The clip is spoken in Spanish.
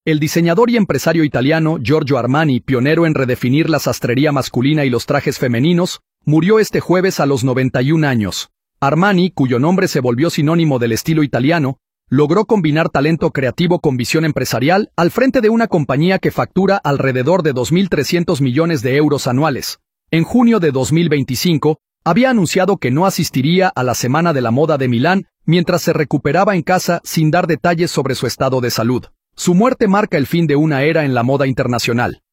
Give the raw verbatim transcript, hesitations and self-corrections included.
El diseñador y empresario italiano Giorgio Armani, pionero en redefinir la sastrería masculina y los trajes femeninos, murió este jueves a los noventa y un años. Armani, cuyo nombre se volvió sinónimo del estilo italiano, logró combinar talento creativo con visión empresarial al frente de una compañía que factura alrededor de dos mil trescientos millones de euros anuales. En junio de dos mil veinticinco, había anunciado que no asistiría a la Semana de la Moda de Milán mientras se recuperaba en casa sin dar detalles sobre su estado de salud. Su muerte marca el fin de una era en la moda internacional.